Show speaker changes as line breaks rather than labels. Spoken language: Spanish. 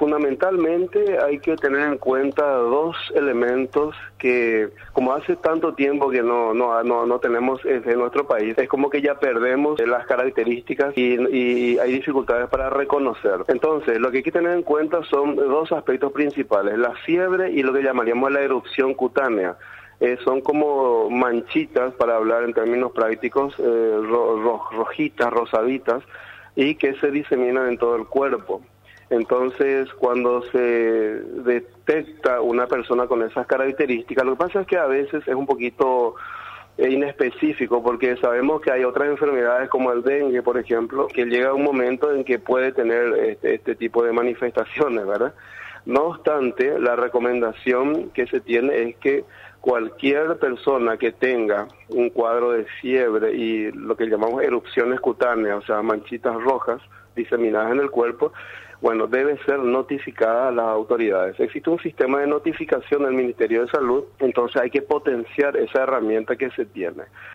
Fundamentalmente hay que tener en cuenta dos elementos que, como hace tanto tiempo que no tenemos en nuestro país, es como que ya perdemos las características y hay dificultades para reconocer. Entonces, lo que hay que tener en cuenta son dos aspectos principales: la fiebre y lo que llamaríamos la erupción cutánea. Son como manchitas, para hablar en términos prácticos, rojitas, rosaditas, y que se diseminan en todo el cuerpo. Entonces, cuando se detecta una persona con esas características, lo que pasa es que a veces es un poquito inespecífico, porque sabemos que hay otras enfermedades como el dengue, por ejemplo, que llega un momento en que puede tener este tipo de manifestaciones, ¿verdad? No obstante, la recomendación que se tiene es que cualquier persona que tenga un cuadro de fiebre y lo que llamamos erupciones cutáneas, o sea, manchitas rojas diseminadas en el cuerpo, bueno, debe ser notificada a las autoridades. Existe un sistema de notificación del Ministerio de Salud, entonces hay que potenciar esa herramienta que se tiene.